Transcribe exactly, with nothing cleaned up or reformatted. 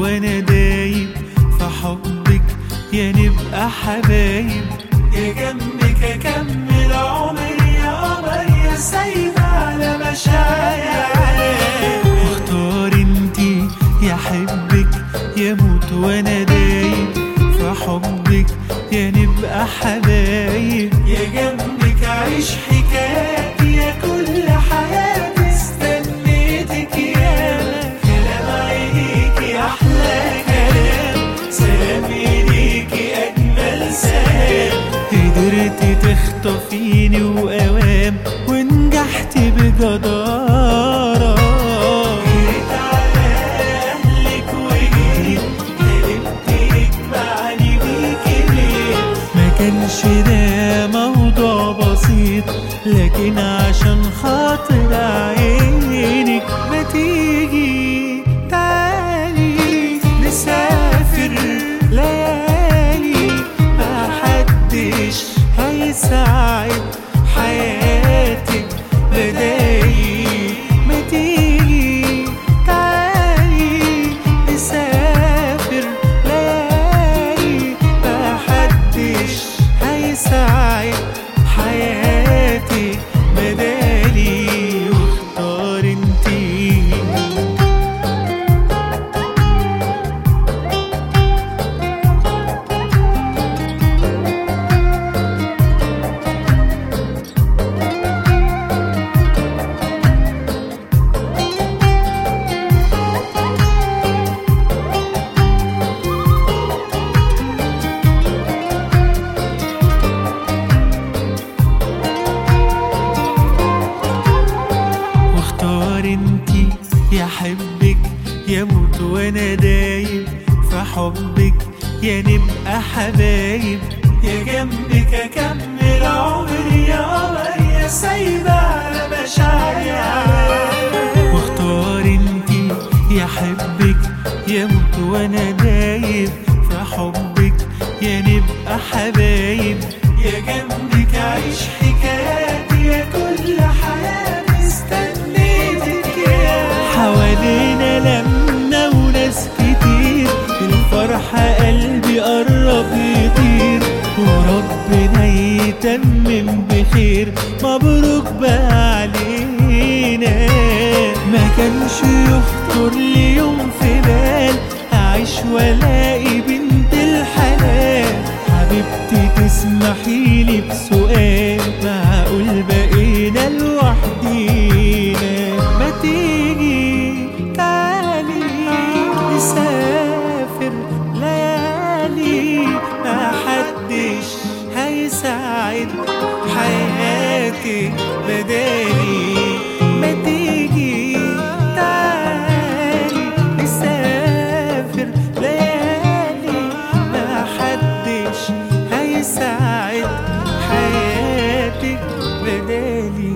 وانا دايب في حبك يا نبقى حبايب. يا جنبك اكمل عمري يا قمر يا سايبة على مشاعري. واختار انتي يا حبك يا موت وانا دايب في حبك يا نبقى حبايب. يا جنبك عيش حكاياتي يا كل حياتي استنيتك يا كلام عينيكي احلى كلام سلامي ليكي اجمل سلام. قدرتي تخطفيني واوام ونجحتي بجدارة. جريت على اهلك وجيت حلمت يجمعني بيكي ليه. ما كانش ده موضوع بسيط لكن عشان خاطر عينك ما تيجي تعالي نسافر ليالي. محدش هيساعد حياتك بدايق. ما تيجي تعالي نسافر ليالي. محدش هيساعد حياتي بدالي. واختار انتي انتي يا حبك يا موت وانا دايب في حبك يا نبقى حبايب. يا جنبك اكمل عمري يا قمر يا سايبة على مشاعري. واختار انتي يا حبك يا موت وانا دايب في حبك يا نبقى حبايب. يا جنبك عيش حكاياتي يا كل حياتي استنيتك يا. حوالينا لمنا وناس كتير الفرحة قلبي قرب يطير. وربنا يتمم بخير مبروك بقى علينا. ما كانش يخطر لي يوم في بال أعيش والاقي بنت الحلال. حبيبتي تسمحيلي بسؤال معقول بقينا لوحدينا. ما تيجي تعالي نسافر ليالي. محدش هيساعد حياتي بدالي. ما تيجي تعالي نسافر ليالي. محدش هيساعد حياتك بدالي.